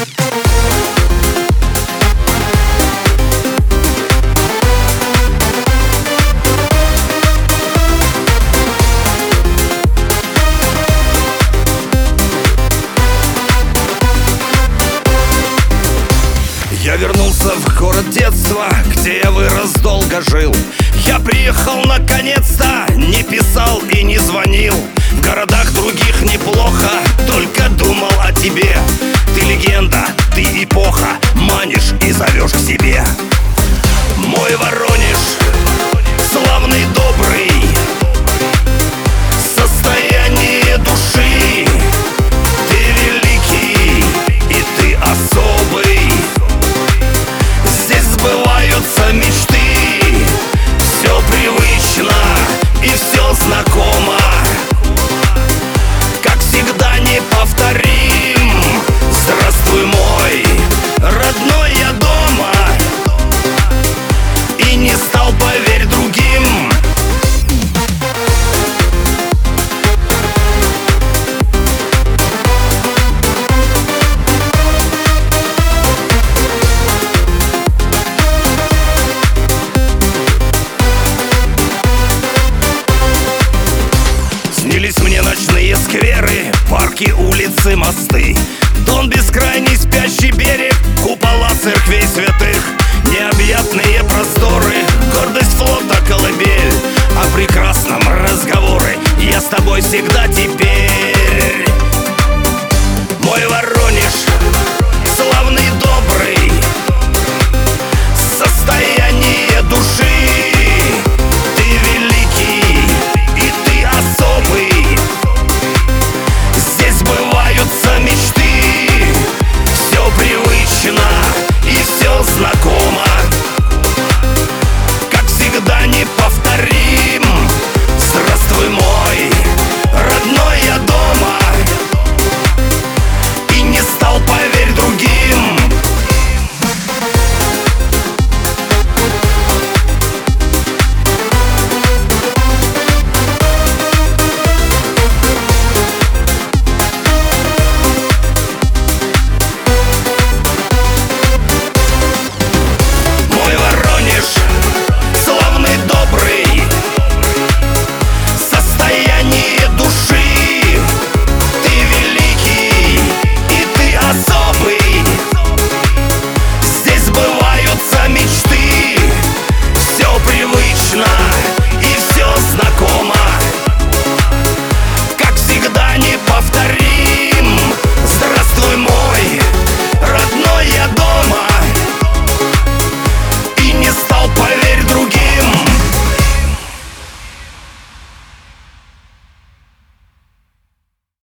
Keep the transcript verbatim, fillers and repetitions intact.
Я вернулся в город детства, где я вырос, долго жил. Я приехал наконец-то, не писал и не звонил. В городах других неплохо, только думал о тебе. Ты легенда, ты эпоха, манишь и зовешь к себе.